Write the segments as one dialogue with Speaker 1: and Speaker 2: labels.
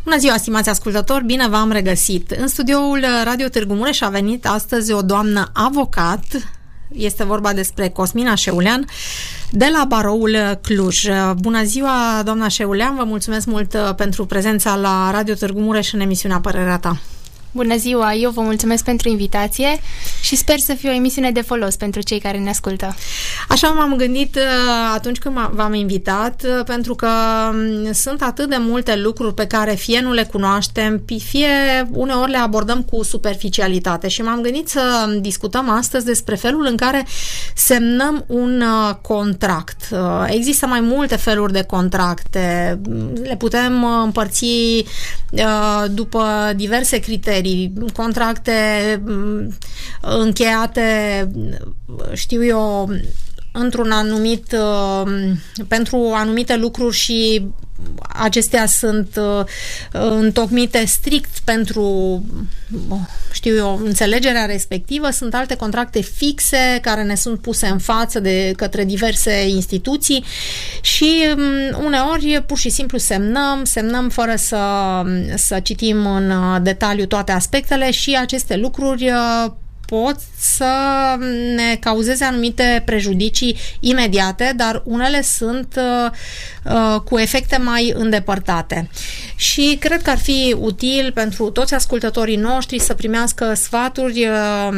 Speaker 1: Bună ziua, stimați ascultători, bine v-am regăsit. În studioul Radio Târgu Mureș a venit astăzi o doamnă avocat. Este vorba despre Cosmina Șeulean de la Baroul Cluj. Bună ziua, doamna Șeulean, vă mulțumesc mult pentru prezența la Radio Târgu Mureș în emisiunea Părerea ta.
Speaker 2: Bună ziua, eu vă mulțumesc pentru invitație și sper să fie o emisiune de folos pentru cei care ne ascultă.
Speaker 1: Așa m-am gândit atunci când v-am invitat, pentru că sunt atât de multe lucruri pe care fie nu le cunoaștem, fie uneori le abordăm cu superficialitate și m-am gândit să discutăm astăzi despre felul în care semnăm un contract. Există mai multe feluri de contracte, le putem împărți după diverse criterii, contracte încheiate, știu eu, într-un anumit, pentru anumite lucruri și acestea sunt întocmite strict pentru, știu eu, înțelegerea respectivă. Sunt alte contracte fixe care ne sunt puse în față de către diverse instituții și uneori pur și simplu semnăm fără să citim în detaliu toate aspectele și aceste lucruri pot să ne cauzeze anumite prejudicii imediate, dar unele sunt cu efecte mai îndepărtate. Și cred că ar fi util pentru toți ascultătorii noștri să primească sfaturi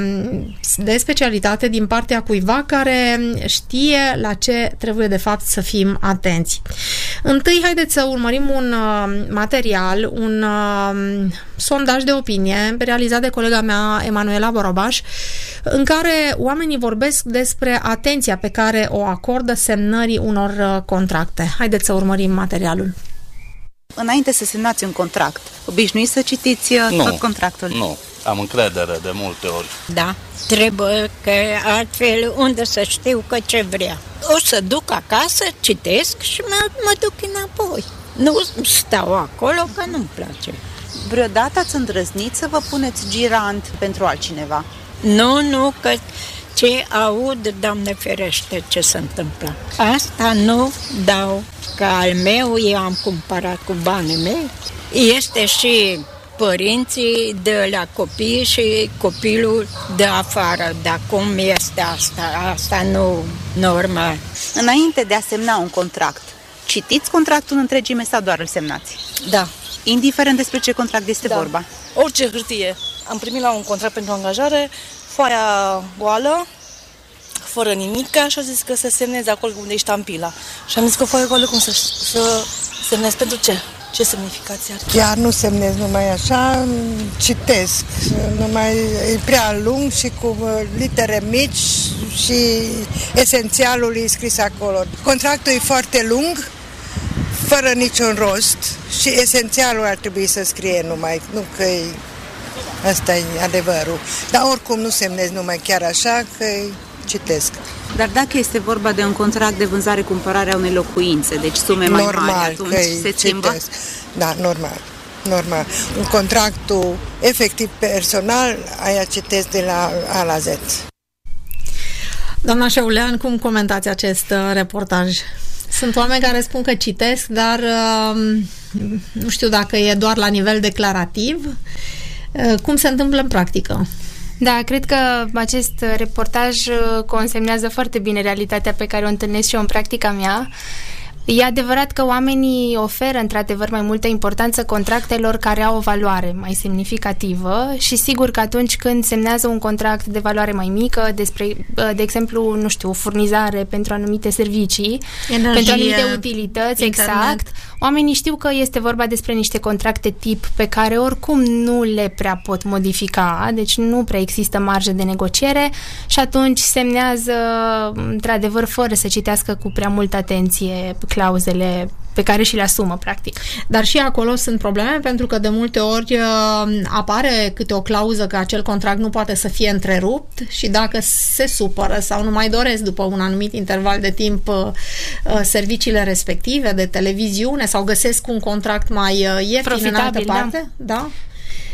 Speaker 1: de specialitate din partea cuiva care știe la ce trebuie de fapt să fim atenți. Întâi, haideți să urmărim un material, un sondaj de opinie realizat de colega mea, Emanuela Borobaș, în care oamenii vorbesc despre atenția pe care o acordă semnării unor contracte. Haideți să urmărim materialul.
Speaker 3: Înainte să semnați un contract, obișnuiți să citiți tot contractul?
Speaker 4: Nu, am încredere de multe ori.
Speaker 5: Da, trebuie, că altfel unde să știu că ce vrea. O să duc acasă, citesc și mă duc înapoi. Nu stau acolo că nu-mi place.
Speaker 3: Vreodată ați îndrăznit să vă puneți girant pentru altcineva?
Speaker 5: Nu, că ce aud, Doamne ferește, ce se întâmplă. Asta nu dau, că al meu eu am cumpărat cu banii mei. Este și părinții de la copii și copilul de afară. Dar cum este asta nu normal.
Speaker 3: Înainte de a semna un contract, citiți contractul în întregime sau doar îl semnați?
Speaker 6: Da.
Speaker 3: Indiferent despre ce contract este vorba?
Speaker 6: Orice hârtie. Am primit la un contract pentru angajare, foaia goală, fără nimic, și a zis că se semneze acolo unde e ștampila. Și am zis că foaia goală, cum să semnez pentru ce? Ce semnificație are?
Speaker 7: Chiar nu semnez numai așa, citesc. Numai e prea lung și cu litere mici și esențialul e scris acolo. Contractul e foarte lung, fără niciun rost și esențialul ar trebui să scrie numai, nu că asta e adevărul. Dar oricum nu semnez numai chiar așa, că citesc.
Speaker 3: Dar dacă este vorba de un contract de vânzare-cumpărare a unei locuințe, deci sume mai mari, atunci se schimbă?
Speaker 7: Da, normal. Un contractul efectiv personal, aia citesc de la A la Z.
Speaker 1: Doamna Șeulean, cum comentați acest reportaj? Sunt oameni care spun că citesc, dar nu știu dacă e doar la nivel declarativ. Cum se întâmplă în practică?
Speaker 2: Da, cred că acest reportaj consemnează foarte bine realitatea pe care o întâlnesc și eu în practica mea. E adevărat că oamenii oferă într-adevăr mai multă importanță contractelor care au o valoare mai semnificativă și sigur că atunci când semnează un contract de valoare mai mică, de exemplu, nu știu, furnizare pentru anumite servicii, energie, pentru anumite utilități, internet. Exact, oamenii știu că este vorba despre niște contracte tip pe care oricum nu le prea pot modifica, deci nu prea există marjă de negociere și atunci semnează într-adevăr fără să citească cu prea multă atenție clauzele pe care și le asumă, practic.
Speaker 1: Dar și acolo sunt probleme, pentru că de multe ori apare câte o clauză că acel contract nu poate să fie întrerupt și dacă se supără sau nu mai doresc după un anumit interval de timp serviciile respective de televiziune sau găsesc un contract mai ieftin în altă parte, da?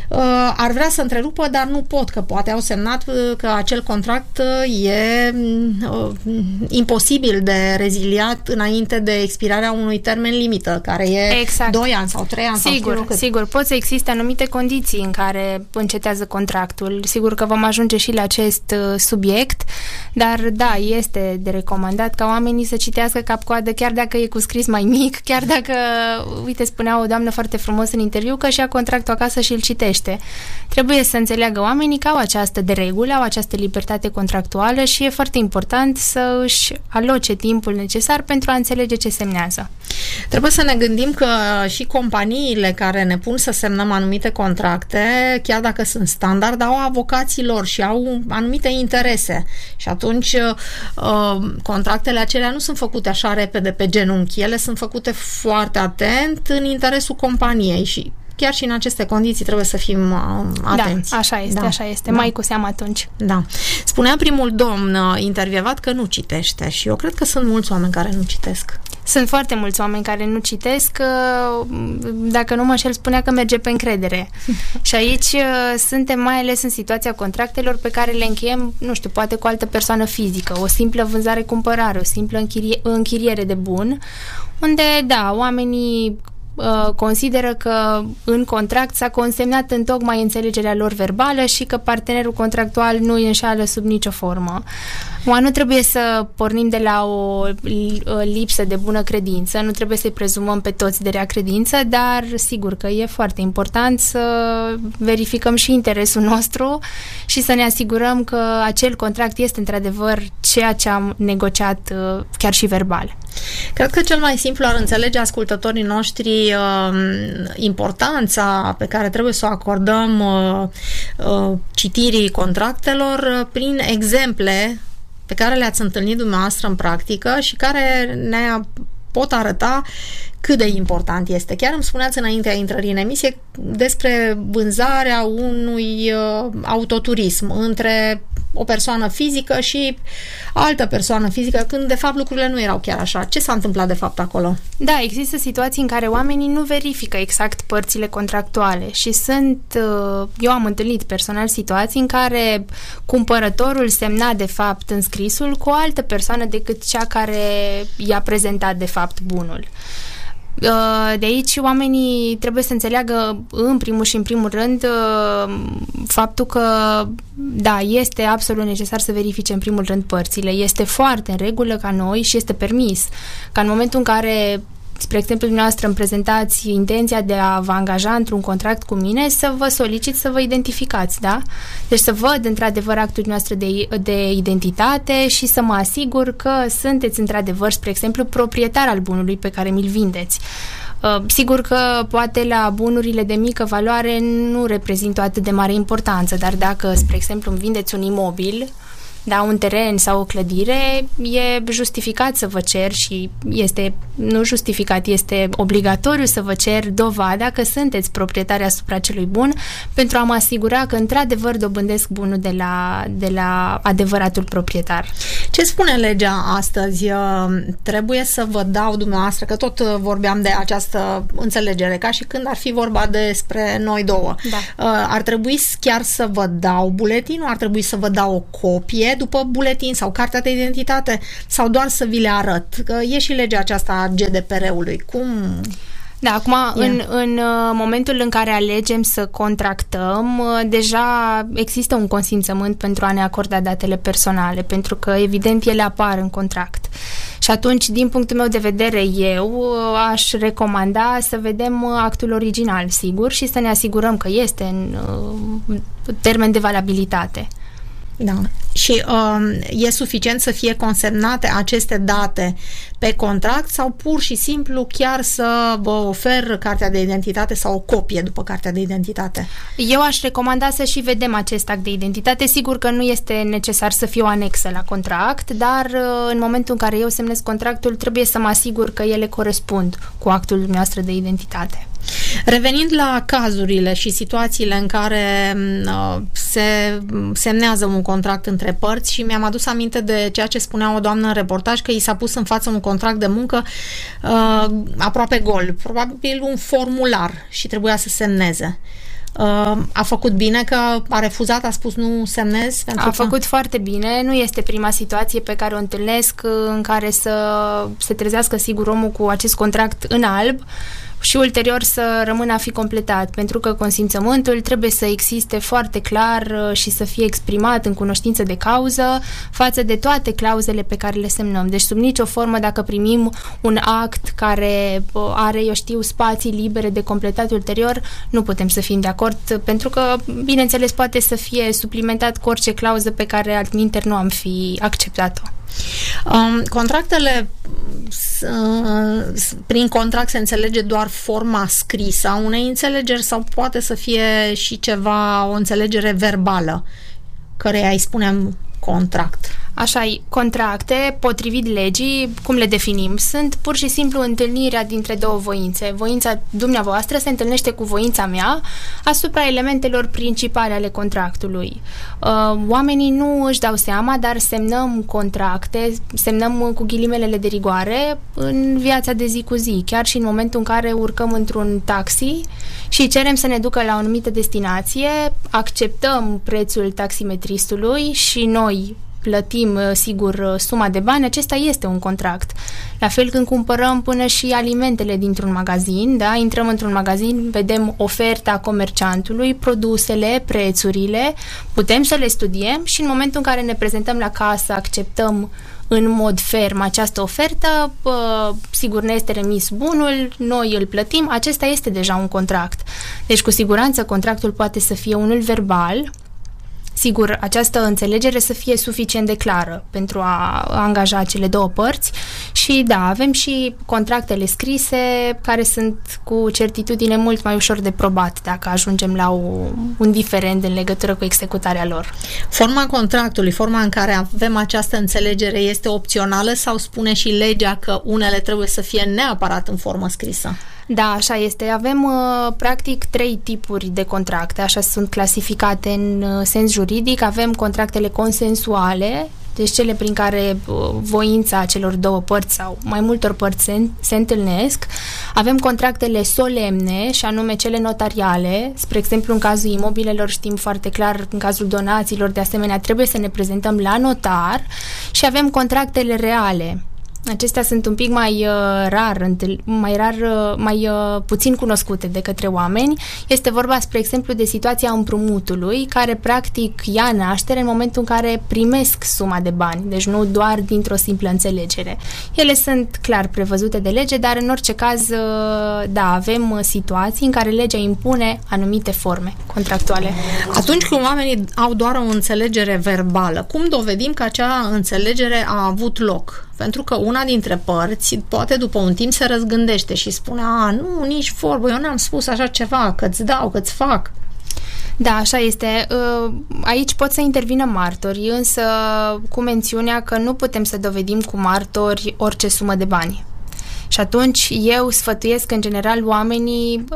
Speaker 1: ar vrea să întrerupă, dar nu pot, că poate au semnat că acel contract e imposibil de reziliat înainte de expirarea unui termen limită, care e 2 ani sau 3 ani.
Speaker 2: Sigur, pot să existe anumite condiții în care încetează contractul. Sigur că vom ajunge și la acest subiect, dar da, este de recomandat ca oamenii să citească cap-coadă, chiar dacă e cu scris mai mic, chiar dacă, uite, spunea o doamnă foarte frumos în interviu că și-a contractul acasă și îl citește. Trebuie să înțeleagă oamenii că au această de regulă, au această libertate contractuală și e foarte important să își aloce timpul necesar pentru a înțelege ce semnează.
Speaker 1: Trebuie să ne gândim că și companiile care ne pun să semnăm anumite contracte, chiar dacă sunt standard, au avocații lor și au anumite interese. Și atunci contractele acelea nu sunt făcute așa repede pe genunchi, ele sunt făcute foarte atent în interesul companiei și chiar și în aceste condiții trebuie să fim atenți.
Speaker 2: Da, așa este. Mai cu seamă atunci.
Speaker 1: Da. Spunea primul domn intervievat că nu citește și eu cred că sunt mulți oameni care nu citesc.
Speaker 2: Sunt foarte mulți oameni care nu citesc, dacă nu mă înșel, spunea că merge pe încredere. Și aici suntem mai ales în situația contractelor pe care le încheiem, nu știu, poate cu o altă persoană fizică, o simplă vânzare-cumpărare, o simplă închiriere de bun, unde, da, oamenii consideră că în contract s-a consemnat întocmai înțelegerea lor verbală și că partenerul contractual nu îi înșală sub nicio formă. Nu trebuie să pornim de la o lipsă de bună credință, nu trebuie să-i prezumăm pe toți de rea credință, dar sigur că e foarte important să verificăm și interesul nostru și să ne asigurăm că acel contract este într-adevăr ceea ce am negociat chiar și verbal.
Speaker 1: Cred că cel mai simplu ar înțelege ascultătorii noștri importanța pe care trebuie să o acordăm citirii contractelor prin exemple pe care le-ați întâlnit dumneavoastră în practică și care ne pot arăta cât de important este. Chiar îmi spuneați înaintea intrării în emisie despre vânzarea unui autoturism între o persoană fizică și altă persoană fizică, când de fapt lucrurile nu erau chiar așa. Ce s-a întâmplat de fapt acolo?
Speaker 2: Da, există situații în care oamenii nu verifică exact părțile contractuale și eu am întâlnit personal situații în care cumpărătorul semna de fapt înscrisul cu o altă persoană decât cea care i-a prezentat de fapt bunul. De aici oamenii trebuie să înțeleagă în primul rând faptul că da, este absolut necesar să verifice în primul rând părțile. Este foarte în regulă ca noi și este permis ca în momentul în care, spre exemplu, dumneavoastră îmi prezentați intenția de a vă angaja într-un contract cu mine, să vă solicit să vă identificați, da? Deci să văd într-adevăr actul noastră de identitate și să mă asigur că sunteți într-adevăr, spre exemplu, proprietar al bunului pe care mi-l vindeți. Sigur că poate la bunurile de mică valoare nu reprezintă o atât de mare importanță, dar dacă, spre exemplu, îmi vindeți un imobil, da, un teren sau o clădire, e justificat să vă cer și este obligatoriu să vă cer dovada că sunteți proprietari asupra acelui bun pentru a mă asigura că într-adevăr dobândesc bunul de la adevăratul proprietar.
Speaker 1: Ce spune legea astăzi? Trebuie să vă dau dumneavoastră, că tot vorbeam de această înțelegere, ca și când ar fi vorba despre noi două. Da. Ar trebui chiar să vă dau buletinul? Ar trebui să vă dau o copie după buletin sau cartea de identitate sau doar să vi le arăt? Că e și legea aceasta a GDPR-ului. Cum?
Speaker 2: Da, acum în momentul în care alegem să contractăm, deja există un consimțământ pentru a ne acorda datele personale, pentru că evident ele apar în contract. Și atunci, din punctul meu de vedere, eu aș recomanda să vedem actul original, sigur, și să ne asigurăm că este în termen de valabilitate.
Speaker 1: Da. Și e suficient să fie consemnate aceste date pe contract sau pur și simplu chiar să vă ofer cartea de identitate sau o copie după cartea de identitate?
Speaker 2: Eu aș recomanda să și vedem acest act de identitate. Sigur că nu este necesar să fie o anexă la contract, dar în momentul în care eu semnez contractul, trebuie să mă asigur că ele corespund cu actul dumneavoastră de identitate.
Speaker 1: Revenind la cazurile și situațiile în care se semnează un contract între părți, și mi-am adus aminte de ceea ce spunea o doamnă în reportaj, că i s-a pus în față un contract de muncă aproape gol, probabil un formular, și trebuia să semneze. A făcut bine că a refuzat, a spus nu semnez?
Speaker 2: Făcut foarte bine. Nu este prima situație pe care o întâlnesc în care să se trezească sigur omul cu acest contract în alb și ulterior să rămână a fi completat, pentru că consimțământul trebuie să existe foarte clar și să fie exprimat în cunoștință de cauză față de toate clauzele pe care le semnăm. Deci sub nicio formă, dacă primim un act care are, spații libere de completat ulterior, nu putem să fim de acord, pentru că, bineînțeles, poate să fie suplimentat cu orice clauză pe care altminteri nu am fi acceptat-o.
Speaker 1: Contractele, prin contract se înțelege doar forma scrisă a unei înțelegeri sau poate să fie și ceva, o înțelegere verbală, căreia îi spunem contract?
Speaker 2: Așa, contracte, potrivit legii, cum le definim? Sunt pur și simplu întâlnirea dintre două voințe. Voința dumneavoastră se întâlnește cu voința mea asupra elementelor principale ale contractului. Oamenii nu își dau seama, dar semnăm contracte, semnăm cu ghilimelele de rigoare în viața de zi cu zi, chiar și în momentul în care urcăm într-un taxi și cerem să ne ducă la o anumită destinație, acceptăm prețul taximetristului și noi plătim, sigur, suma de bani, acesta este un contract. La fel când cumpărăm până și alimentele dintr-un magazin, da? Intrăm într-un magazin, vedem oferta comerciantului, produsele, prețurile, putem să le studiem și în momentul în care ne prezentăm la casă, acceptăm în mod ferm această ofertă, sigur ne este remis bunul, noi îl plătim, acesta este deja un contract. Deci cu siguranță contractul poate să fie unul verbal. Sigur, această înțelegere să fie suficient de clară pentru a angaja cele două părți și da, avem și contractele scrise care sunt cu certitudine mult mai ușor de probat dacă ajungem la un diferend în legătură cu executarea lor.
Speaker 1: Forma contractului, forma în care avem această înțelegere este opțională sau spune și legea că unele trebuie să fie neapărat în formă scrisă?
Speaker 2: Da, așa este. Avem practic 3 tipuri de contracte, așa sunt clasificate în sens juridic. Avem contractele consensuale, deci cele prin care voința celor două părți sau mai multor părți se întâlnesc. Avem contractele solemne, și anume cele notariale. Spre exemplu, în cazul imobilelor știm foarte clar, în cazul donațiilor, de asemenea, trebuie să ne prezentăm la notar. Și avem contractele reale. Acestea sunt un pic mai puțin cunoscute de către oameni. Este vorba, spre exemplu, de situația împrumutului, care practic ia naștere în momentul în care primesc suma de bani, deci nu doar dintr-o simplă înțelegere. Ele sunt clar prevăzute de lege, dar în orice caz, da, avem situații în care legea impune anumite forme contractuale.
Speaker 1: Atunci când oamenii au doar o înțelegere verbală, cum dovedim că acea înțelegere a avut loc? Pentru că una dintre părți, poate după un timp se răzgândește și spune, nu, nici vorbă, eu n-am spus așa ceva, că-ți dau, că-ți fac.
Speaker 2: Da, așa este. Aici pot să intervină martori, însă cu mențiunea că nu putem să dovedim cu martori orice sumă de bani. Și atunci eu sfătuiesc în general oamenii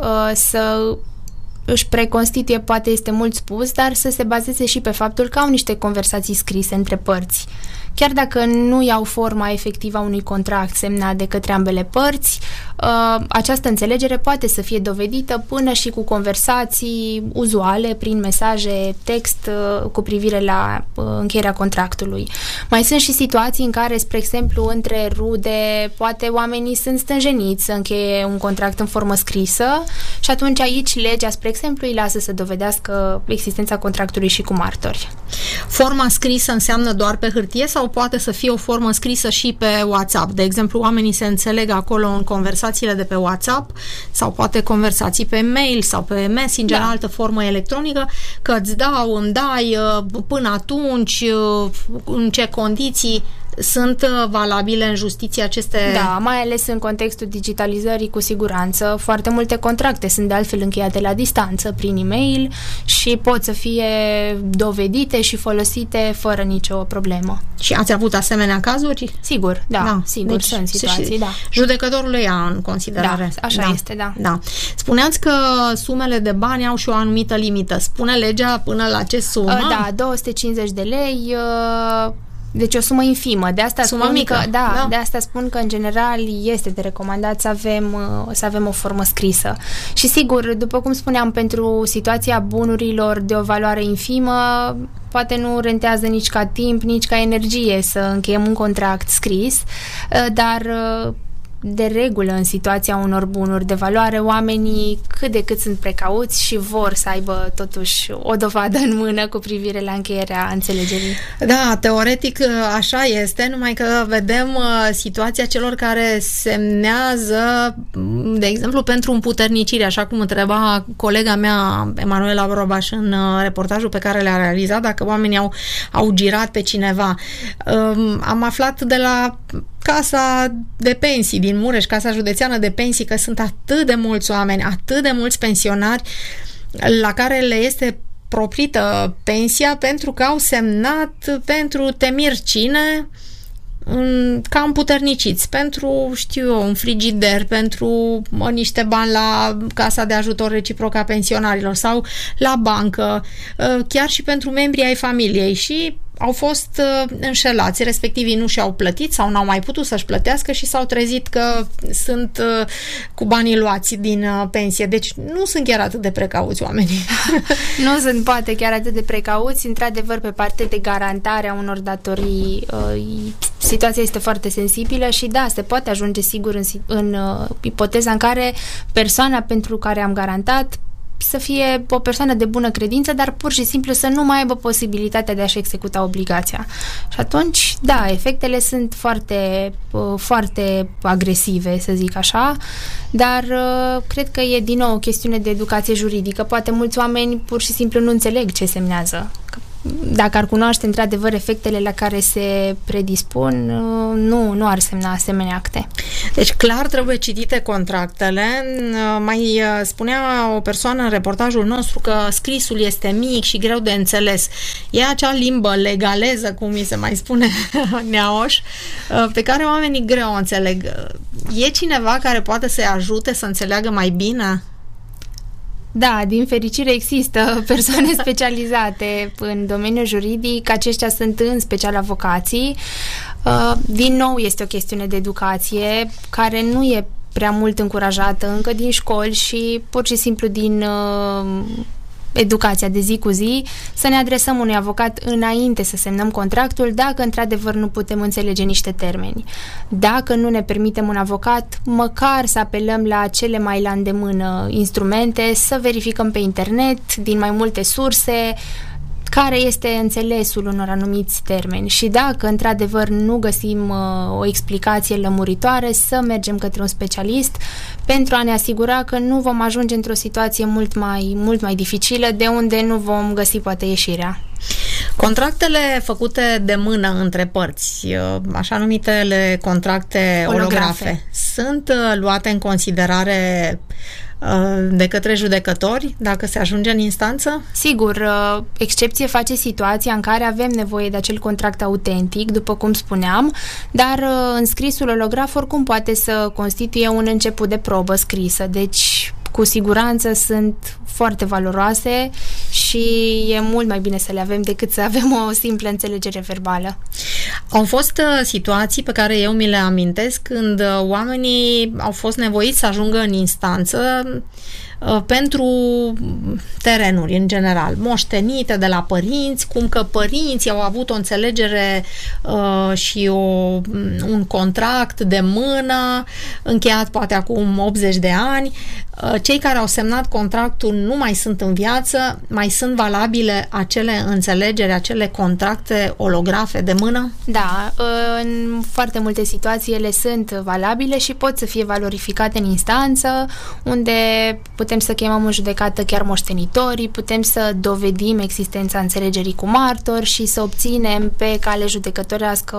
Speaker 2: să își preconstituie, poate este mult spus, dar să se bazeze și pe faptul că au niște conversații scrise între părți. Chiar dacă nu iau forma efectivă a unui contract semnat de către ambele părți, această înțelegere poate să fie dovedită până și cu conversații uzuale, prin mesaje, text, cu privire la încheierea contractului. Mai sunt și situații în care, spre exemplu, între rude, poate oamenii sunt stânjeniți să încheie un contract în formă scrisă și atunci aici legea, spre exemplu, îi lasă să dovedească existența contractului și cu martori.
Speaker 1: Forma scrisă înseamnă doar pe hârtie sau poate să fie o formă scrisă și pe WhatsApp? De exemplu, oamenii se înțeleg acolo în conversațiile de pe WhatsApp sau poate conversații pe mail sau pe Messenger, altă formă electronică, că îți dau, îmi dai, până atunci, în ce condiții sunt valabile în justiție aceste...
Speaker 2: Da, mai ales în contextul digitalizării, cu siguranță. Foarte multe contracte sunt de altfel încheiate la distanță, prin e-mail și pot să fie dovedite și folosite fără nicio problemă.
Speaker 1: Și ați avut asemenea cazuri?
Speaker 2: Sigur, da, sigur, deci, sunt situații, da.
Speaker 1: Judecătorul le ia în considerare.
Speaker 2: Da, așa este, da.
Speaker 1: Spuneați că sumele de bani au și o anumită limită. Spune legea până la ce sumă?
Speaker 2: Da, 250 de lei Deci o sumă infimă. De asta
Speaker 1: sumă mică.
Speaker 2: De asta spun că în general este de recomandat să avem o formă scrisă. Și sigur, după cum spuneam, pentru situația bunurilor de o valoare infimă, poate nu rentează nici ca timp, nici ca energie să încheiem un contract scris, dar de regulă, în situația unor bunuri de valoare, oamenii cât de cât sunt precauți și vor să aibă totuși o dovadă în mână cu privire la încheierea înțelegerii.
Speaker 1: Da, teoretic așa este, numai că vedem situația celor care semnează, de exemplu, pentru împuternicire, așa cum întreba colega mea, Emanuela Borobaș, în reportajul pe care le-a realizat, dacă oamenii au girat pe cineva. Am aflat de la Casa de Pensii din Mureș, Casa Județeană de Pensii, că sunt atât de mulți oameni, atât de mulți pensionari la care le este proprită pensia pentru că au semnat pentru temir cine ca împuterniciți, pentru, știu eu, un frigider, pentru niște bani la Casa de Ajutor Reciproc a Pensionarilor sau la bancă, chiar și pentru membrii ai familiei, și au fost înșelați, respectivii nu și-au plătit sau n-au mai putut să-și plătească și s-au trezit că sunt cu banii luați din pensie. Deci nu sunt chiar atât de precauți oamenii.
Speaker 2: Nu sunt poate chiar atât de precauți. Într-adevăr, pe partea de garantare a unor datorii, situația este foarte sensibilă și da, se poate ajunge sigur în ipoteza în care persoana pentru care am garantat să fie o persoană de bună credință, dar pur și simplu să nu mai aibă posibilitatea de a-și executa obligația. Și atunci, da, efectele sunt foarte, foarte agresive, să zic așa, dar cred că e din nou o chestiune de educație juridică. Poate mulți oameni pur și simplu nu înțeleg ce semnează. Dacă ar cunoaște într-adevăr efectele la care se predispun, nu ar semna asemenea acte.
Speaker 1: Deci clar trebuie citite contractele. Mai spunea o persoană în reportajul nostru că scrisul este mic și greu de înțeles. E acea limbă legaleză, cum mi se mai spune neaoș, pe care oamenii greu o înțeleg. E cineva care poate să-i ajute să înțeleagă mai bine?
Speaker 2: Da, din fericire există persoane specializate în domeniul juridic, aceștia sunt în special avocații. Din nou este o chestiune de educație care nu e prea mult încurajată încă din școli și pur și simplu din educația de zi cu zi, să ne adresăm unui avocat înainte să semnăm contractul dacă într-adevăr nu putem înțelege niște termeni. Dacă nu ne permitem un avocat, măcar să apelăm la cele mai la îndemână instrumente, să verificăm pe internet, din mai multe surse, care este înțelesul unor anumiți termeni și dacă într-adevăr nu găsim o explicație lămuritoare, să mergem către un specialist pentru a ne asigura că nu vom ajunge într-o situație mult mai dificilă, de unde nu vom găsi poate ieșirea.
Speaker 1: Contractele făcute de mână între părți, așa numitele contracte olografe, sunt luate în considerare de către judecători dacă se ajunge în instanță?
Speaker 2: Sigur, excepție face situația în care avem nevoie de acel contract autentic, după cum spuneam, dar înscrisul olograf oricum poate să constituie un început de probă scrisă, deci cu siguranță sunt foarte valoroase și e mult mai bine să le avem decât să avem o simplă înțelegere verbală.
Speaker 1: Au fost situații pe care eu mi le amintesc când oamenii au fost nevoiți să ajungă în instanță pentru terenuri în general, moștenite de la părinți, cum că părinții au avut o înțelegere și un contract de mână încheiat poate acum 80 de ani. Cei care au semnat contractul nu mai sunt în viață, mai sunt valabile acele înțelegeri, acele contracte olografe de mână?
Speaker 2: Da, în foarte multe situații ele sunt valabile și pot să fie valorificate în instanță, unde putem să chemăm în judecată chiar moștenitorii, putem să dovedim existența înțelegerii cu martori și să obținem pe cale judecătorească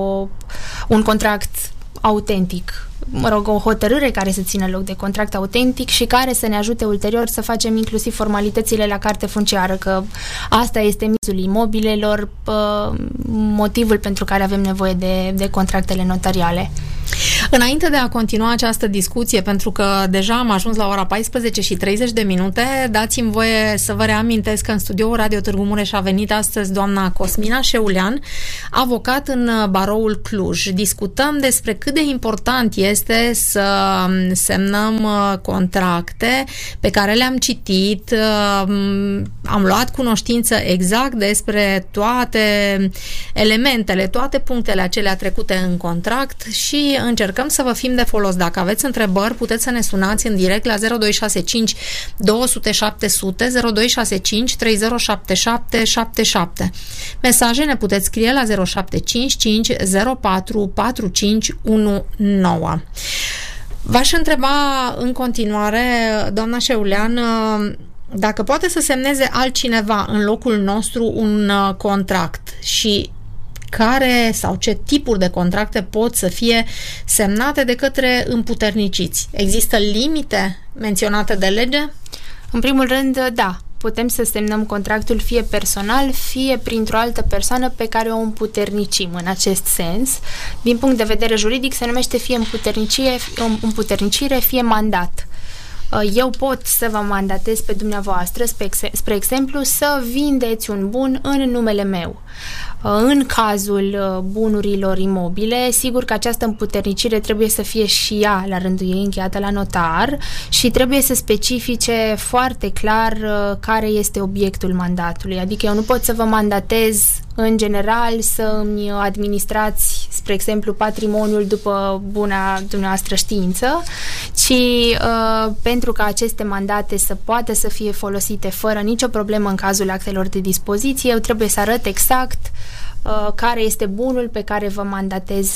Speaker 2: un contract autentic. Mă rog, o hotărâre care să țină loc de contract autentic și care să ne ajute ulterior să facem inclusiv formalitățile la carte funciară, că asta este mizul imobilelor, motivul pentru care avem nevoie de contractele notariale.
Speaker 1: Înainte de a continua această discuție, pentru că deja am ajuns la ora 14:30, dați-mi voie să vă reamintesc că în studioul Radio Târgu Mureș a venit astăzi doamna Cosmina Șeulean, avocat în Baroul Cluj. Discutăm despre cât de important este să semnăm contracte pe care le-am citit, am luat cunoștință exact despre toate elementele, toate punctele acelea trecute în contract și încercăm să vă fim de folos. Dacă aveți întrebări, puteți să ne sunați în direct la 0265 200 700, 0265 307777. Mesaje ne puteți scrie la 0755 04 4519. V-aș întreba în continuare, doamna Șeulean, dacă poate să semneze altcineva în locul nostru un contract și care sau ce tipuri de contracte pot să fie semnate de către împuterniciți. Există limite menționate de lege?
Speaker 2: În primul rând, da. Putem să semnăm contractul fie personal, fie printr-o altă persoană pe care o împuternicim în acest sens. Din punct de vedere juridic se numește fie împuternicire, fie mandat. Eu pot să vă mandatez pe dumneavoastră, spre exemplu, să vindeți un bun în numele meu. În cazul bunurilor imobile, sigur că această împuternicire trebuie să fie și ea la rândul ei încheiată la notar și trebuie să specifice foarte clar care este obiectul mandatului. Adică eu nu pot să vă mandatez în general să îmi administrați, spre exemplu, patrimoniul după buna dumneavoastră știință, ci pentru ca aceste mandate să poată să fie folosite fără nicio problemă în cazul actelor de dispoziție, eu trebuie să arăt exact care este bunul pe care vă mandatez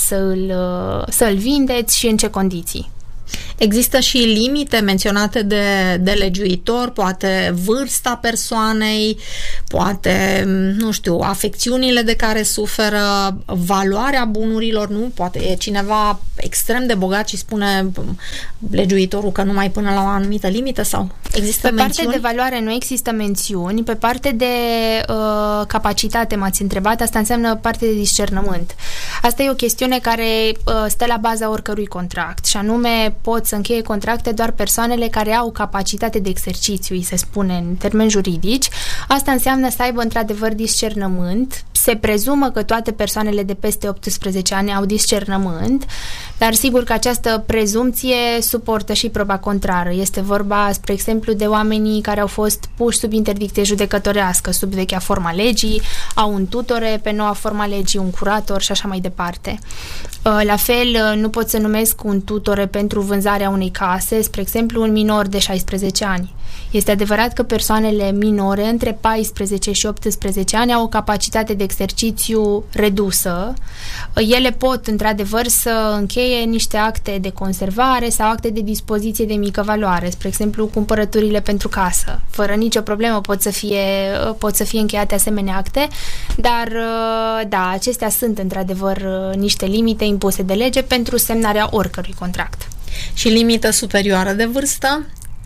Speaker 2: să-l vindeți și în ce condiții.
Speaker 1: Există și limite menționate de legiuitor, poate vârsta persoanei, poate, nu știu, afecțiunile de care suferă, valoarea bunurilor, nu? Poate e cineva extrem de bogat și spune legiuitorul că numai până la o anumită limită sau există mențiuni?
Speaker 2: Pe partea de valoare nu există mențiuni, pe partea de capacitate m-ați întrebat, asta înseamnă parte de discernământ. Asta e o chestiune care stă la baza oricărui contract și anume pot să încheie contracte doar persoanele care au capacitate de exercițiu, îi se spune în termeni juridici. Asta înseamnă să aibă într-adevăr discernământ. Se prezumă că toate persoanele de peste 18 ani au discernământ, dar sigur că această prezumție suportă și proba contrară. Este vorba, spre exemplu, de oamenii care au fost puși sub interdicție judecătorească, sub vechea forma legii, au un tutore pe noua forma legii, un curator și așa mai departe. La fel, nu pot să numesc un tutore pentru vânzarea unei case, spre exemplu, un minor de 16 ani. Este adevărat că persoanele minore între 14 și 18 ani au o capacitate de exercițiu redusă. Ele pot, într-adevăr, să încheie niște acte de conservare sau acte de dispoziție de mică valoare, spre exemplu, cumpărăturile pentru casă. Fără nicio problemă pot să fie încheiate asemenea acte, dar, da, acestea sunt, într-adevăr, niște limite impuse de lege pentru semnarea oricărui contract.
Speaker 1: Și limită superioară de vârstă?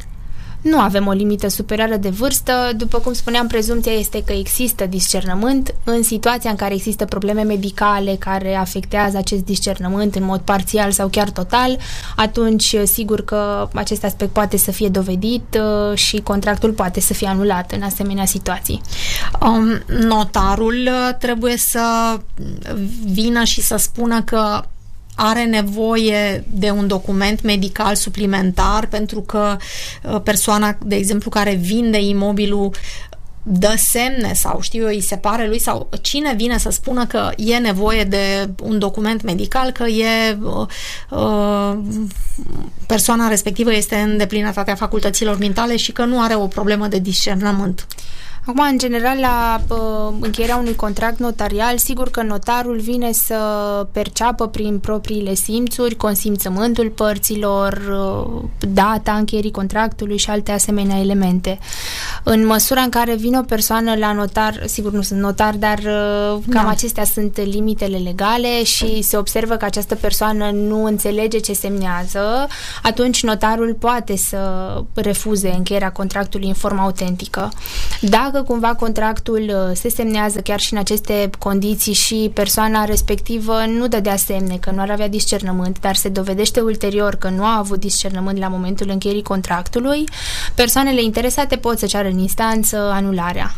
Speaker 2: Nu avem o limită superioară de vârstă. După cum spuneam, prezumția este că există discernământ. În situația în care există probleme medicale care afectează acest discernământ în mod parțial sau chiar total, atunci sigur că acest aspect poate să fie dovedit și contractul poate să fie anulat în asemenea situații.
Speaker 1: Notarul trebuie să vină și să spună că are nevoie de un document medical suplimentar pentru că persoana, de exemplu, care vinde imobilul dă semne sau știu eu, îi se pare lui sau cine vine să spună că e nevoie de un document medical, că persoana respectivă este în deplinătatea facultăților mentale și că nu are o problemă de discernământ.
Speaker 2: Acum, în general, la încheierea unui contract notarial, sigur că notarul vine să perceapă prin propriile simțuri consimțământul părților, data încheierii contractului și alte asemenea elemente. În măsura în care vine o persoană la notar, sigur nu sunt notar, dar cam acestea sunt limitele legale și se observă că această persoană nu înțelege ce semnează, atunci notarul poate să refuze încheierea contractului în formă autentică. Dacă cumva contractul se semnează chiar și în aceste condiții și persoana respectivă nu dădea semne că nu ar avea discernământ, dar se dovedește ulterior că nu a avut discernământ la momentul încheierii contractului, persoanele interesate pot să ceară în instanță anularea.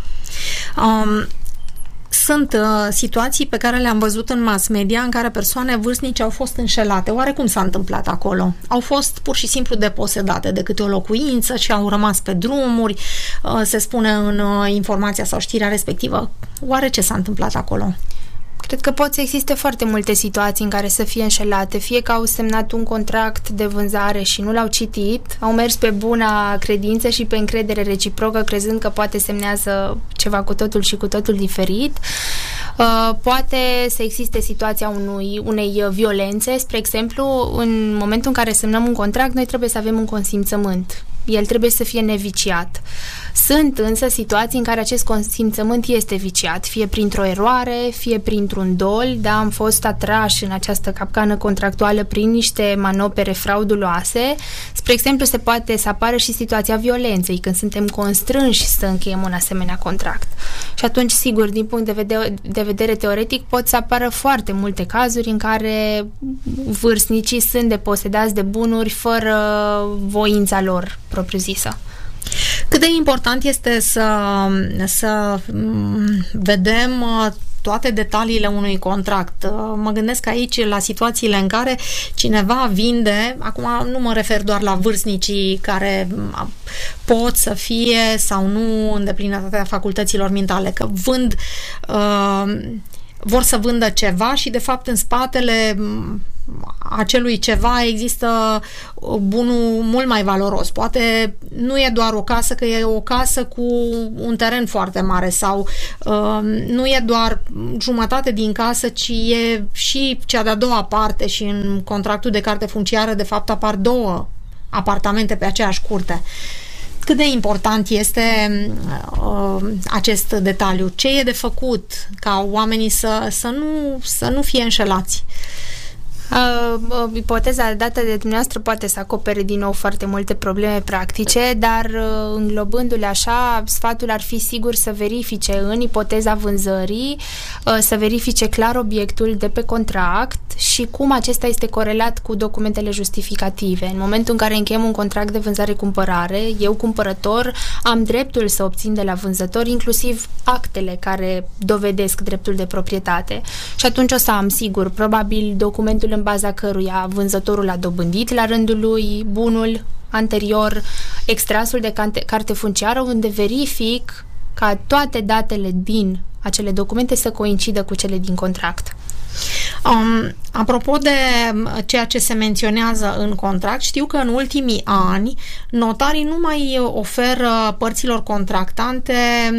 Speaker 1: Sunt situații pe care le-am văzut în mass media în care persoane vârstnice au fost înșelate. Oare cum s-a întâmplat acolo? Au fost pur și simplu deposedate de câte o locuință și au rămas pe drumuri, se spune în informația sau știrea respectivă. Oare ce s-a întâmplat acolo?
Speaker 2: Cred că pot să existe foarte multe situații în care să fie înșelate, fie că au semnat un contract de vânzare și nu l-au citit, au mers pe buna credință și pe încredere reciprocă, crezând că poate semnează ceva cu totul și cu totul diferit. Poate să existe situația unei violențe, spre exemplu, în momentul în care semnăm un contract, noi trebuie să avem un consimțământ. El trebuie să fie neviciat. Sunt însă situații în care acest consimțământ este viciat, fie printr-o eroare, fie printr-un dol, da, am fost atrași în această capcană contractuală prin niște manopere frauduloase. Spre exemplu, se poate să apară și situația violenței, când suntem constrânși să încheiem un asemenea contract. Și atunci, sigur, din punct de vedere teoretic, pot să apară foarte multe cazuri în care vârstnicii sunt deposedați de bunuri fără voința lor propriu-zisă.
Speaker 1: Cât de important este să vedem toate detaliile unui contract. Mă gândesc aici la situațiile în care cineva vinde, acum nu mă refer doar la vârstnicii care pot să fie sau nu în deplinătatea facultăților mentale, că vor să vândă ceva și de fapt în spatele acelui ceva există bunul mult mai valoros. Poate nu e doar o casă, că e o casă cu un teren foarte mare sau nu e doar jumătate din casă, ci e și cea de-a doua parte și în contractul de carte funciară de fapt apar 2 apartamente pe aceeași curte. Cât de important este acest detaliu? Ce e de făcut ca oamenii să nu fie înșelați?
Speaker 2: Ipoteza dată de dumneavoastră poate să acopere din nou foarte multe probleme practice, dar înglobându-le așa, sfatul ar fi sigur să verifice în ipoteza vânzării, să verifice clar obiectul de pe contract și cum acesta este corelat cu documentele justificative. În momentul în care încheiem un contract de vânzare-cumpărare, eu, cumpărător, am dreptul să obțin de la vânzător inclusiv actele care dovedesc dreptul de proprietate. Și atunci o să am, sigur, probabil documentul în baza căruia vânzătorul a dobândit la rândul lui bunul anterior, extrasul de carte funciară, unde verific ca toate datele din acele documente să coincidă cu cele din contract.
Speaker 1: Apropo de ceea ce se menționează în contract, știu că în ultimii ani notarii nu mai oferă părților contractante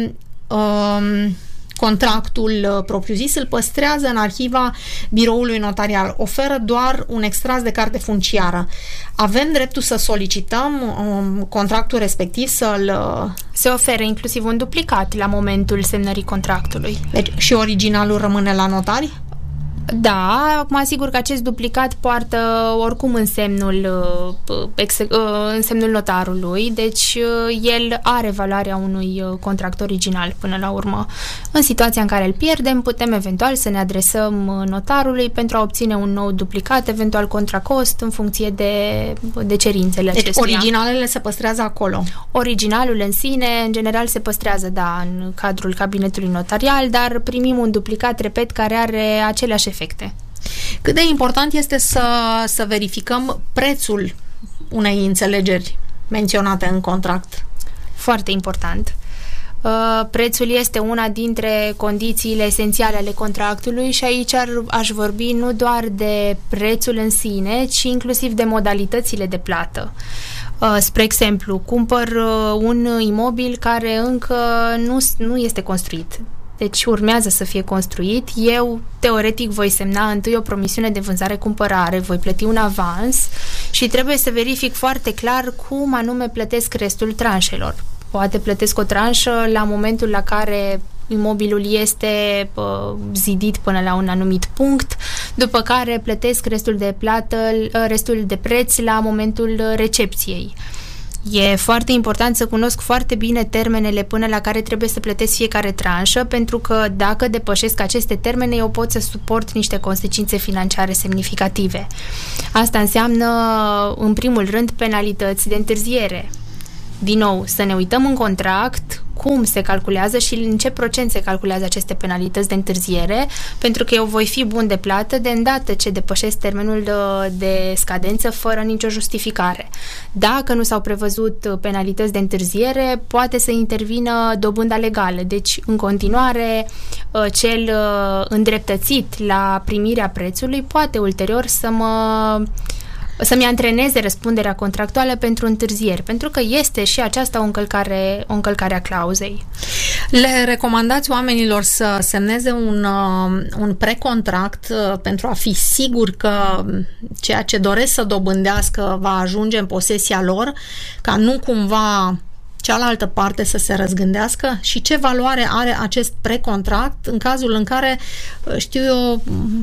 Speaker 1: contractul propriu-zis, îl păstrează în arhiva biroului notarial. Oferă doar un extras de carte funciară. Avem dreptul să solicităm contractul respectiv
Speaker 2: Se oferă inclusiv un duplicat la momentul semnării contractului.
Speaker 1: Deci și originalul rămâne la notari?
Speaker 2: Da, acum asigur că acest duplicat poartă oricum însemnul notarului, deci el are valoarea unui contract original până la urmă. În situația în care îl pierdem, putem eventual să ne adresăm notarului pentru a obține un nou duplicat, eventual contra cost, în funcție de cerințele acestuia.
Speaker 1: Deci originalele se păstrează acolo?
Speaker 2: Originalul în sine, în general, se păstrează, da, în cadrul cabinetului notarial, dar primim un duplicat, repet, care are aceleași efecte.
Speaker 1: Cât de important este să verificăm prețul unei înțelegeri menționate în contract?
Speaker 2: Foarte important. Prețul este una dintre condițiile esențiale ale contractului și aici aș vorbi nu doar de prețul în sine, ci inclusiv de modalitățile de plată. Spre exemplu, cumpăr un imobil care încă nu este construit. Deci urmează să fie construit. Eu, teoretic, voi semna întâi o promisiune de vânzare-cumpărare, voi plăti un avans și trebuie să verific foarte clar cum anume plătesc restul tranșelor. Poate plătesc o tranșă la momentul la care imobilul este zidit până la un anumit punct, după care plătesc restul de preț la momentul recepției. E foarte important să cunosc foarte bine termenele până la care trebuie să plătesc fiecare tranșă, pentru că dacă depășesc aceste termene, eu pot să suport niște consecințe financiare semnificative. Asta înseamnă, în primul rând, penalități de întârziere. Din nou, să ne uităm în contract cum se calculează și în ce procent se calculează aceste penalități de întârziere, pentru că eu voi fi bun de plată de îndată ce depășesc termenul de scadență fără nicio justificare. Dacă nu s-au prevăzut penalități de întârziere, poate să intervină dobânda legală. Deci, în continuare, cel îndreptățit la primirea prețului poate ulterior să-mi antreneze răspunderea contractuală pentru întârzieri, pentru că este și aceasta o încălcare a clauzei.
Speaker 1: Le recomandați oamenilor să semneze un precontract pentru a fi sigur că ceea ce doresc să dobândească va ajunge în posesia lor, ca nu cumva cealaltă parte să se răzgândească? Și ce valoare are acest precontract în cazul în care, știu eu,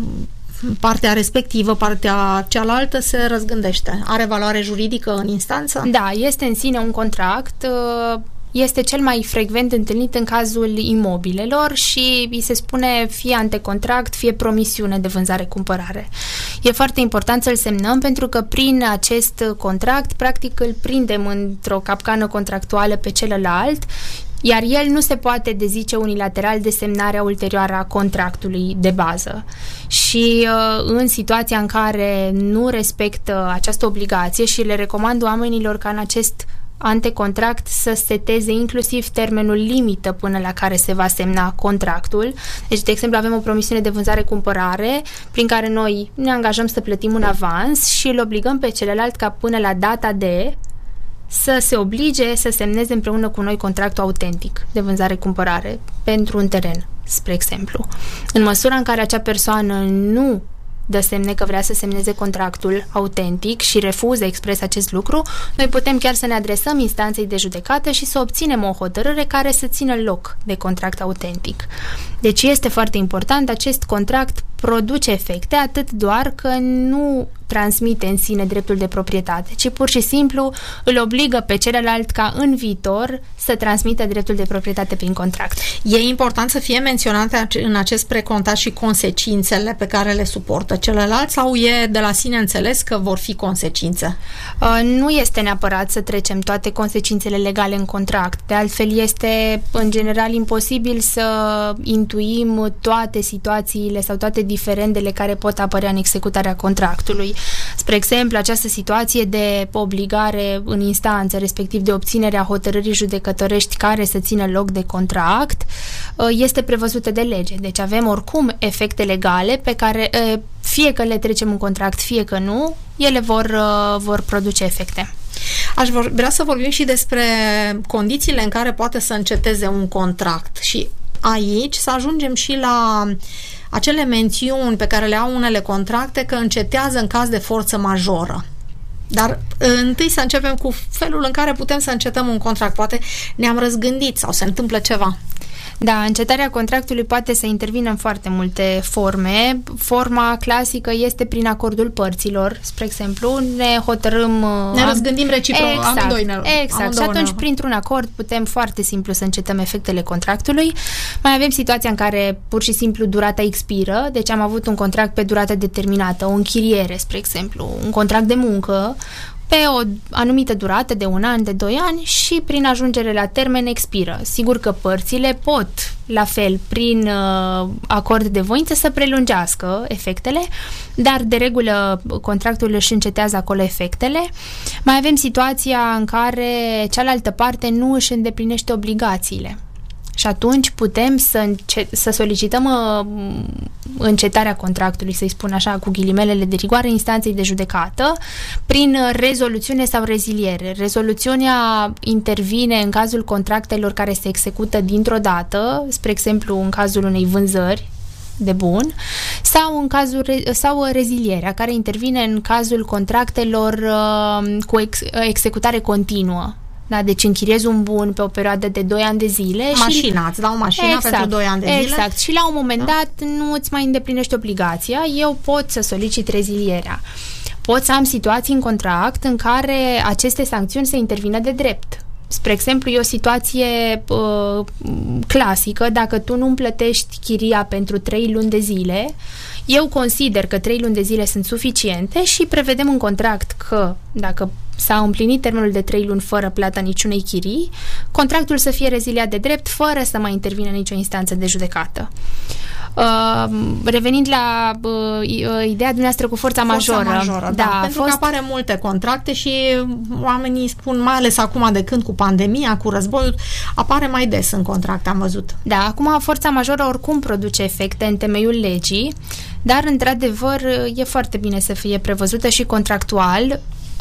Speaker 1: partea respectivă, partea cealaltă se răzgândește? Are valoare juridică în instanță?
Speaker 2: Da, este în sine un contract, este cel mai frecvent întâlnit în cazul imobilelor și îi se spune fie antecontract, fie promisiune de vânzare-cumpărare. E foarte important să-l semnăm pentru că prin acest contract, practic, îl prindem într-o capcană contractuală pe celălalt, iar el nu se poate dezice unilateral de semnarea ulterioară a contractului de bază. Și în situația în care nu respectă această obligație, și le recomand oamenilor ca în acest antecontract să seteze inclusiv termenul limită până la care se va semna contractul. Deci, de exemplu, avem o promisiune de vânzare-cumpărare prin care noi ne angajăm să plătim un avans și îl obligăm pe celălalt ca până la data de să se oblige să semneze împreună cu noi contractul autentic de vânzare-cumpărare pentru un teren, spre exemplu. În măsura în care acea persoană nu dă semne că vrea să semneze contractul autentic și refuză expres acest lucru, noi putem chiar să ne adresăm instanței de judecată și să obținem o hotărâre care să țină loc de contract autentic. Deci este foarte important, acest contract produce efecte, atât doar că nu transmite în sine dreptul de proprietate, ci pur și simplu îl obligă pe celălalt ca în viitor să transmită dreptul de proprietate prin contract.
Speaker 1: E important să fie menționate în acest precontract și consecințele pe care le suportă celălalt, sau e de la sine înțeles că vor fi consecințe?
Speaker 2: Nu este neapărat să trecem toate consecințele legale în contract. De altfel, este în general imposibil să intuim toate situațiile sau toate diferendele care pot apărea în executarea contractului. Spre exemplu, această situație de obligare în instanță, respectiv de obținerea hotărârii judecătorești care să țină loc de contract, este prevăzută de lege. Deci avem oricum efecte legale pe care, fie că le trecem în contract, fie că nu, ele vor produce efecte.
Speaker 1: Aș vrea să vorbim și despre condițiile în care poate să înceteze un contract și aici să ajungem și la acele mențiuni pe care le au unele contracte că încetează în caz de forță majoră. Dar întâi să începem cu felul în care putem să încetăm un contract. Poate ne-am răzgândit sau se întâmplă ceva.
Speaker 2: Da, încetarea contractului poate să intervină în foarte multe forme. Forma clasică este prin acordul părților. Spre exemplu, ne hotărâm...
Speaker 1: Ne răzgândim reciproc, amândoi.
Speaker 2: Exact. Și atunci, printr-un acord, putem foarte simplu să încetăm efectele contractului. Mai avem situația în care pur și simplu durata expiră. Deci am avut un contract pe durată determinată, o închiriere, spre exemplu, un contract de muncă pe o anumită durată de 1 an, de 2 ani și prin ajungere la termen expiră. Sigur că părțile pot, la fel, prin acord de voință să prelungească efectele, dar de regulă contractul își încetează acolo efectele. Mai avem situația în care cealaltă parte nu își îndeplinește obligațiile. Și atunci putem să solicităm încetarea contractului, să-i spun așa, cu ghilimelele de rigoare, instanței de judecată, prin rezoluțiune sau reziliere. Rezoluțiunea intervine în cazul contractelor care se execută dintr-o dată, spre exemplu în cazul unei vânzări de bun, sau rezilierea, care intervine în cazul contractelor cu executare continuă. Da, deci închiriezi un bun pe o perioadă de 2 ani de zile.
Speaker 1: Mașina, îți dau mașina pentru 2 ani de zile.
Speaker 2: Exact. Și la un moment dat nu îți mai îndeplinești obligația, eu pot să solicit rezilierea. Pot să am situații în contract în care aceste sancțiuni să intervină de drept. Spre exemplu, e o situație clasică, dacă tu nu îmi plătești chiria pentru 3 luni de zile, eu consider că 3 luni de zile sunt suficiente și prevedem în contract că dacă s-a împlinit termenul de 3 luni fără plata niciunei chirii, contractul să fie reziliat de drept fără să mai intervină nicio instanță de judecată. Revenind la ideea dumneavoastră cu forța majoră.
Speaker 1: Da, pentru că apare multe contracte și oamenii spun, mai ales acum de când cu pandemia, cu războiul, apare mai des în contracte, am văzut.
Speaker 2: Da, acum forța majoră oricum produce efecte în temeiul legii, dar într-adevăr e foarte bine să fie prevăzută și contractual.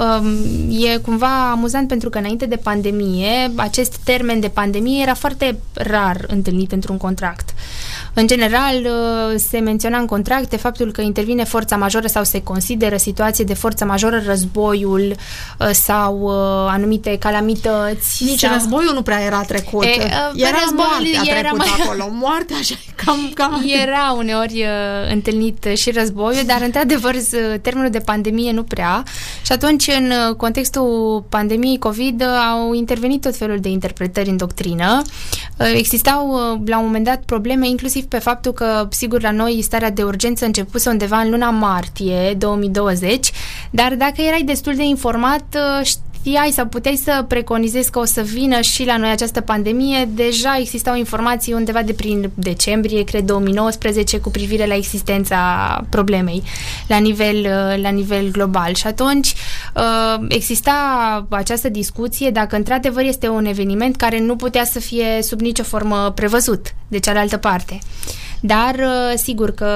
Speaker 2: E cumva amuzant pentru că înainte de pandemie, acest termen de pandemie era foarte rar întâlnit într-un contract. În general, se menționa în contracte faptul că intervine forța majoră sau se consideră situație de forță majoră războiul sau anumite calamități.
Speaker 1: Nici războiul nu prea era trecut. Era moartea trecut acolo. Moartea așa, cam...
Speaker 2: Era uneori întâlnit și războiul, dar într-adevăr termenul de pandemie nu prea. Și atunci, în contextul pandemiei COVID, au intervenit tot felul de interpretări în doctrină. Existau la un moment dat probleme inclusiv pe faptul că, sigur, la noi starea de urgență începuse undeva în luna martie 2020, dar dacă erai destul de informat, știai sau puteai să preconizezi că o să vină și la noi această pandemie. Deja existau informații undeva de prin decembrie, cred 2019, cu privire la existența problemei la nivel global. Și atunci exista această discuție dacă într-adevăr este un eveniment care nu putea să fie sub nicio formă prevăzut de cealaltă parte. Dar sigur că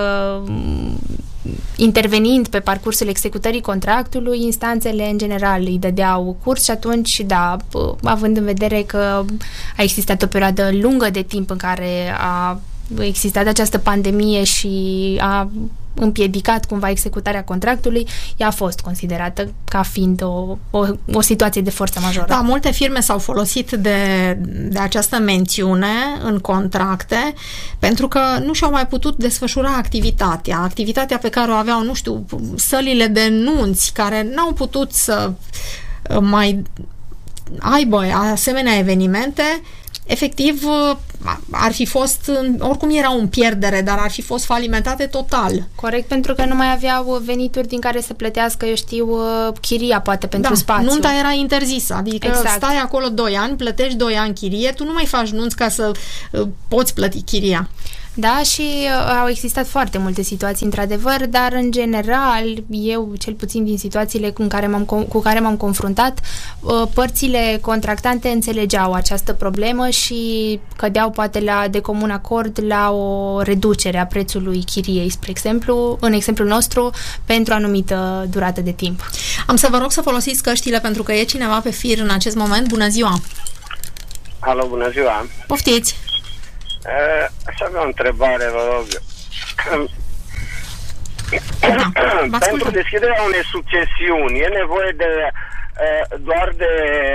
Speaker 2: intervenind pe parcursul executării contractului, instanțele în general îi dădeau curs și atunci, da, având în vedere că a existat o perioadă lungă de timp în care a existat această pandemie și a împiedicat cumva executarea contractului, ea a fost considerată ca fiind o situație de forță majoră.
Speaker 1: Da, multe firme s-au folosit de această mențiune în contracte pentru că nu și-au mai putut desfășura activitatea pe care o aveau, nu știu, sălile de nunți, care n-au putut să mai aibă asemenea evenimente. Efectiv, ar fi fost, oricum erau în pierdere, dar ar fi fost falimentate total.
Speaker 2: Corect, pentru că nu mai aveau venituri din care să plătească, eu știu, chiria poate pentru spațiu.
Speaker 1: Nunta era interzisă, adică stai acolo 2 ani, plătești 2 ani chirie, tu nu mai faci nunți ca să poți plăti chiria.
Speaker 2: Da, și au existat foarte multe situații, într-adevăr, dar în general, eu, cel puțin din situațiile cu care m-am confruntat, părțile contractante înțelegeau această problemă și cădeau poate de comun acord la o reducere a prețului chiriei, spre exemplu, în exemplul nostru, pentru o anumită durată de timp.
Speaker 1: Am să vă rog să folosiți căștile pentru că e cineva pe fir în acest moment. Bună ziua!
Speaker 8: Alo, bună ziua!
Speaker 1: Poftiți!
Speaker 8: Aș avea o întrebare, vă rog. Pentru deschiderea unei succesiuni e nevoie de doar de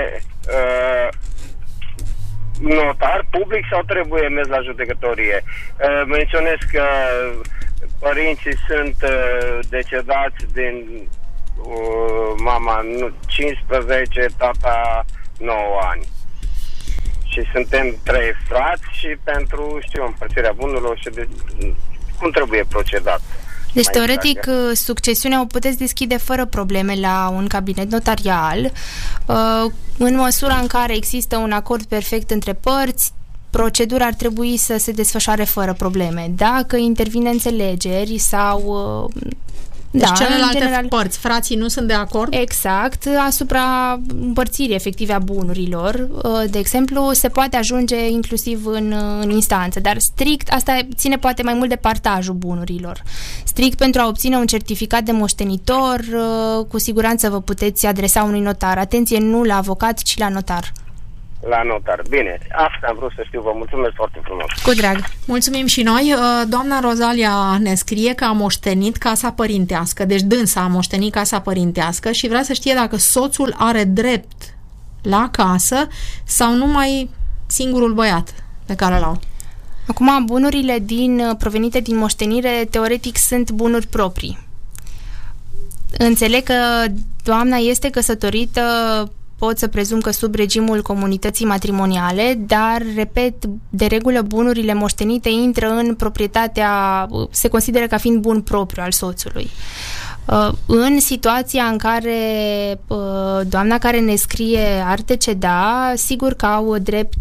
Speaker 8: notar public sau trebuie mers la judecătorie? Menționez că părinții sunt decedați din mama 15, tata 9 ani. Și suntem 3 frați și pentru, împărțirea bunurilor și cum trebuie procedat.
Speaker 2: Deci, teoretic, succesiunea o puteți deschide fără probleme la un cabinet notarial, în măsura în care există un acord perfect între părți. Procedura ar trebui să se desfășoare fără probleme. Dacă intervine înțelegeri sau...
Speaker 1: Deci celelalte părți, frații nu sunt de acord?
Speaker 2: Exact, asupra împărțirii efective a bunurilor. De exemplu, se poate ajunge inclusiv în instanță, dar strict, asta ține poate mai mult de partajul bunurilor. Strict pentru a obține un certificat de moștenitor, cu siguranță vă puteți adresa unui notar. Atenție, nu la avocat, ci la notar.
Speaker 8: La notar. Bine, asta am vrut să știu. Vă mulțumesc foarte frumos.
Speaker 2: Cu drag.
Speaker 1: Mulțumim și noi. Doamna Rozalia ne scrie că a moștenit casa părintească. Deci dânsa a moștenit casa părintească și vrea să știe dacă soțul are drept la casă sau numai singurul băiat pe care l-au?
Speaker 2: Acum, bunurile provenite din moștenire, teoretic, sunt bunuri proprii. Înțeleg că doamna este căsătorită, pot să prezum că sub regimul comunității matrimoniale, dar, repet, de regulă bunurile moștenite intră în proprietatea, se consideră ca fiind bun propriu al soțului. În situația în care doamna care ne scrie ar deceda, sigur că au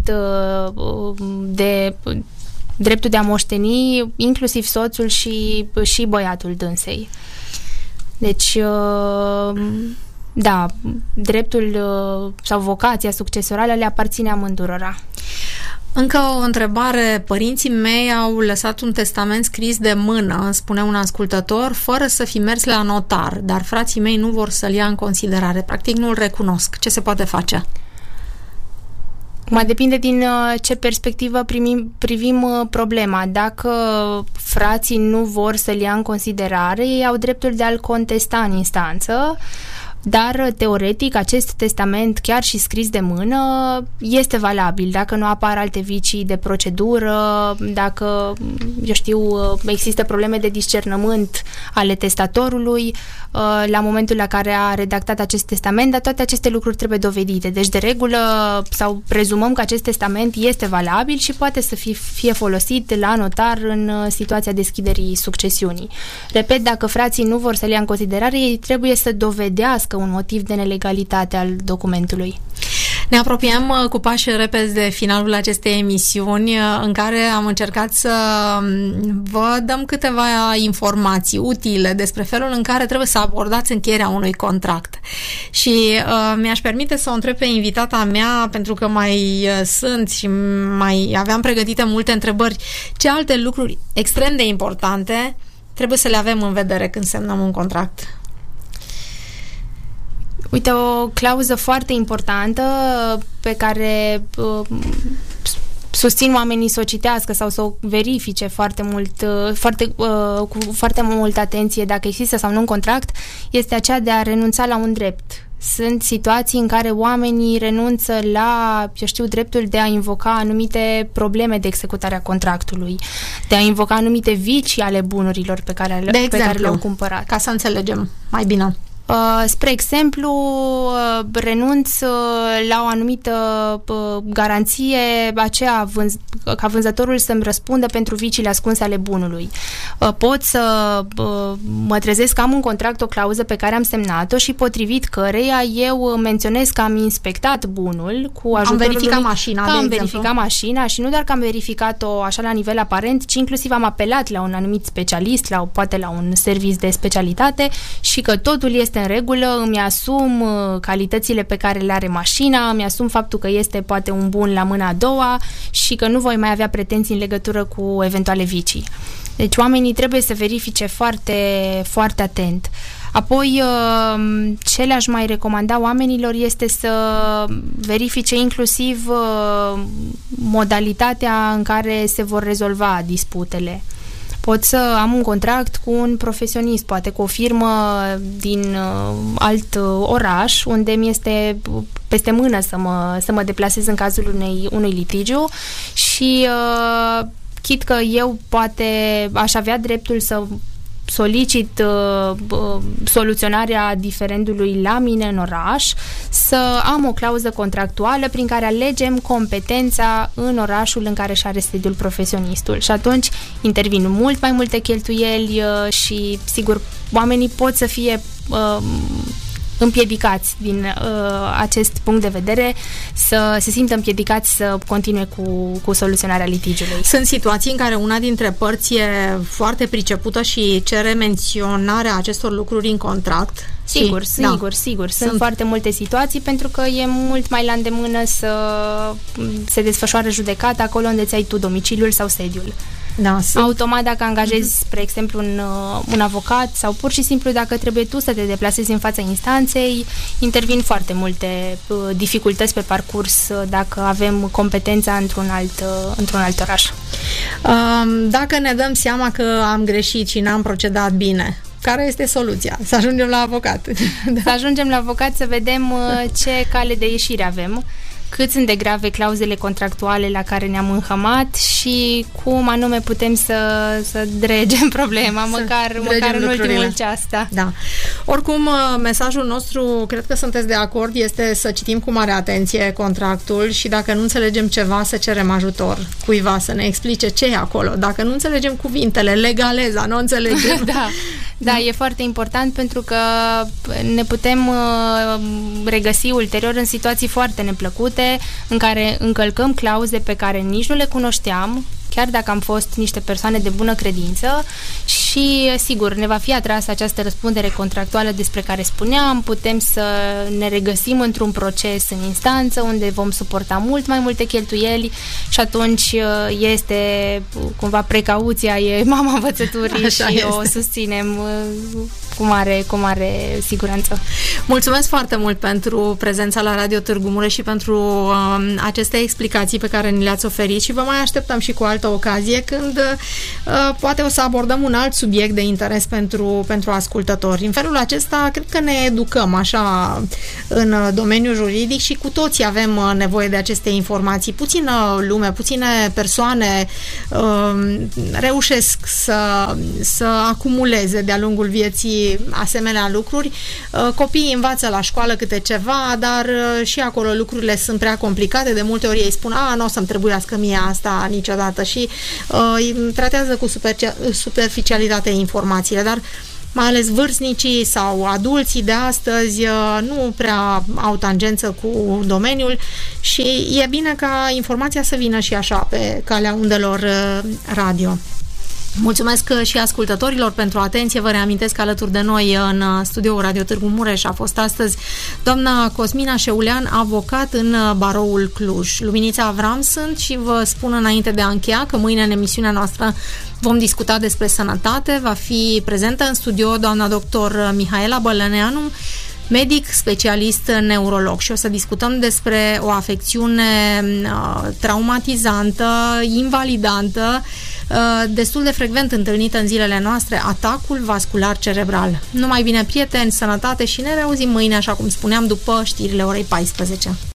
Speaker 2: dreptul de a moșteni inclusiv soțul și băiatul dânsei. Deci, da, dreptul sau vocația succesorală le aparține amândurora.
Speaker 1: Încă o întrebare. Părinții mei au lăsat un testament scris de mână, spune un ascultător, fără să fi mers la notar, dar frații mei nu vor să-l ia în considerare. Practic nu-l recunosc. Ce se poate face?
Speaker 2: Mai depinde din ce perspectivă privim problema. Dacă frații nu vor să-l ia în considerare, ei au dreptul de a-l contesta în instanță, dar teoretic acest testament, chiar și scris de mână, este valabil dacă nu apar alte vicii de procedură, dacă, eu știu, există probleme de discernământ ale testatorului la momentul la care a redactat acest testament, dar toate aceste lucruri trebuie dovedite. Deci, de regulă, sau prezumăm că acest testament este valabil și poate să fie folosit la notar în situația deschiderii succesiunii. Repet, dacă frații nu vor să le ia în considerare, ei trebuie să dovedească un motiv de nelegalitate al documentului.
Speaker 1: Ne apropiem cu pași repezi de finalul acestei emisiuni, în care am încercat să vă dăm câteva informații utile despre felul în care trebuie să abordați încheierea unui contract. Și mi-aș permite să o întreb pe invitata mea, pentru că mai sunt și mai aveam pregătite multe întrebări, ce alte lucruri extrem de importante trebuie să le avem în vedere când semnăm un contract?
Speaker 2: Uite, o clauză foarte importantă pe care susțin oamenii să o citească sau să o verifice cu foarte multă atenție dacă există sau nu un contract, este aceea de a renunța la un drept. Sunt situații în care oamenii renunță la, eu știu, dreptul de a invoca anumite probleme de executare a contractului, de a invoca anumite vicii ale bunurilor pe care le-au cumpărat. Ca
Speaker 1: să înțelegem mai bine.
Speaker 2: Spre exemplu, renunț la o anumită garanție, aceea ca vânzătorul să-mi răspundă pentru viciile ascunse ale bunului. Pot să mă trezesc că am un contract, o clauză pe care am semnat-o și potrivit căreia eu menționez că am inspectat bunul cu ajutorul
Speaker 1: Am verificat mașina,
Speaker 2: am verificat mașina și nu doar că am verificat-o așa la nivel aparent, ci inclusiv am apelat la un anumit specialist, poate la un serviciu de specialitate și că totul este în regulă, îmi asum calitățile pe care le are mașina, îmi asum faptul că este poate un bun la mâna a doua și că nu voi mai avea pretenții în legătură cu eventuale vicii. Deci oamenii trebuie să verifice foarte, foarte atent. Apoi, ce le-aș mai recomanda oamenilor este să verifice inclusiv modalitatea în care se vor rezolva disputele. Pot să am un contract cu un profesionist, poate cu o firmă din alt oraș, unde mi este peste mână să mă deplasez în cazul unui litigiu și chit că eu poate aș avea dreptul să solicit soluționarea diferendului la mine în oraș, să am o clauză contractuală prin care alegem competența în orașul în care și are sediul profesionistul. Și atunci intervin mult mai multe cheltuieli și, sigur, oamenii pot să fie împiedicați din acest punct de vedere, să se simtă împiedicați să continue cu soluționarea litigiului.
Speaker 1: Sunt situații în care una dintre părți e foarte pricepută și cere menționarea acestor lucruri în contract?
Speaker 2: Sigur. Sunt foarte multe situații pentru că e mult mai la îndemână să se desfășoare judecata acolo unde ți-ai tu domiciliul sau sediul. Automat, dacă angajezi, spre exemplu, un avocat sau pur și simplu dacă trebuie tu să te deplasezi în fața instanței, intervin foarte multe dificultăți pe parcurs dacă avem competența într-un alt oraș.
Speaker 1: Dacă ne dăm seama că am greșit și n-am procedat bine, care este soluția? Să ajungem la avocat.
Speaker 2: Să ajungem la avocat să vedem ce cale de ieșire avem, cât sunt de grave clauzele contractuale la care ne-am înhămat și cum anume putem să dregem problema, măcar în ultimul ceas.
Speaker 1: Da. Oricum, mesajul nostru, cred că sunteți de acord, este să citim cu mare atenție contractul și dacă nu înțelegem ceva, să cerem ajutor cuiva să ne explice ce e acolo. Dacă nu înțelegem cuvintele, legaleza, nu înțelegem.
Speaker 2: Da, e foarte important pentru că ne putem regăsi ulterior în situații foarte neplăcute, în care încălcăm clauze pe care nici nu le cunoșteam, chiar dacă am fost niște persoane de bună credință și, sigur, ne va fi atrasă această răspundere contractuală despre care spuneam, putem să ne regăsim într-un proces în instanță unde vom suporta mult mai multe cheltuieli și atunci este cumva precauția, e mama învățăturii. Așa și o susținem cu mare siguranță.
Speaker 1: Mulțumesc foarte mult pentru prezența la Radio Târgu Mureș și pentru aceste explicații pe care ni le-ați oferit și vă mai așteptăm și cu altă ocazie când poate o să abordăm un alt subiect de interes pentru ascultători. În felul acesta, cred că ne educăm așa în domeniul juridic și cu toții avem nevoie de aceste informații. Puțină lume, puține persoane reușesc să acumuleze de-a lungul vieții asemenea lucruri. Copiii învață la școală câte ceva, dar și acolo lucrurile sunt prea complicate. De multe ori ei spun, nu o să-mi trebuiască mie asta niciodată și tratează cu superficialitate informațiile, dar mai ales vârstnicii sau adulții de astăzi nu prea au tangență cu domeniul și e bine ca informația să vină și așa pe calea undelor radio. Mulțumesc și ascultătorilor pentru atenție. Vă reamintesc că alături de noi în studioul Radio Târgu Mureș a fost astăzi doamna Cosmina Șeulean, avocat în Baroul Cluj. Luminița Avram sunt și vă spun înainte de a încheia că mâine în emisiunea noastră vom discuta despre sănătate. Va fi prezentă în studio doamna doctor Mihaela Bălăneanu, medic specialist neurolog, și o să discutăm despre o afecțiune traumatizantă, invalidantă, destul de frecvent întâlnită în zilele noastre, atacul vascular cerebral. Numai bine, prieteni, sănătate și ne reauzim mâine, așa cum spuneam, după știrile orei 14.